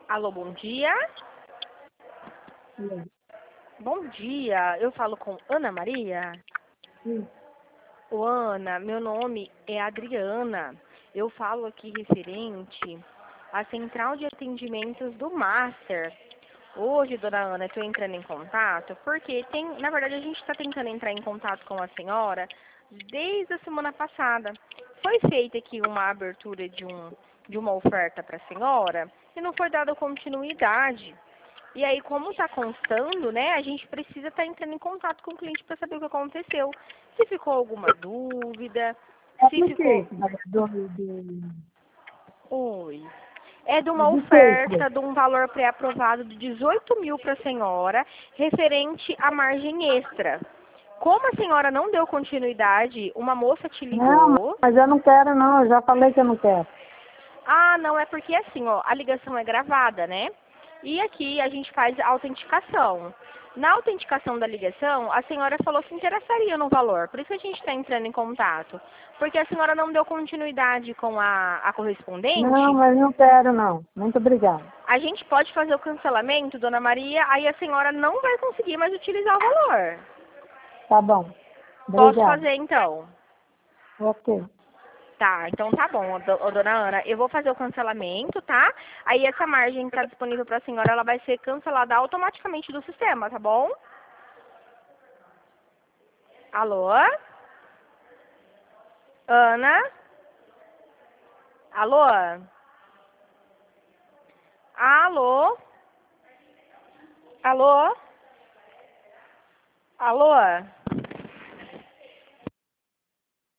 Alô, bom dia. Sim. Bom dia, eu falo com Ana Maria. Sim. Ô, Ana, meu nome é Adriana. Eu falo aqui referente à central de atendimentos do Master. Hoje, dona Ana, eu estou entrando em contato porque na verdade, a gente está tentando entrar em contato com a senhora desde a semana passada. Foi feita aqui uma abertura de uma oferta para a senhora e não foi dada continuidade. E aí, como está constando, né, a gente precisa estar entrando em contato com o cliente para saber o que aconteceu. Se ficou alguma dúvida, É se do ficou... quê? Oi. É de É uma do quê? oferta de um valor pré-aprovado de 18 mil para a senhora, referente à margem extra. Como a senhora não deu continuidade, uma moça te Não, ligou. mas eu não quero não, eu já falei que eu não quero. Ah, não, é porque assim, ó, a ligação é gravada, né? E aqui a gente faz a autenticação. Na autenticação da ligação, a senhora falou que se interessaria no valor. Por isso que a gente está entrando em contato. Porque a senhora não deu continuidade com a Não, correspondente. mas não quero não. Muito obrigada. A gente pode fazer o cancelamento, dona Maria, aí a senhora não vai conseguir mais utilizar o valor. Tá bom. Posso Obrigada. fazer então? Ok. Tá, então tá bom, dona Ana. Eu vou fazer o cancelamento, tá? Aí essa margem que tá disponível pra senhora, ela vai ser cancelada automaticamente do sistema, tá bom? Alô? Ana? Alô? Alô? Alô? Alô?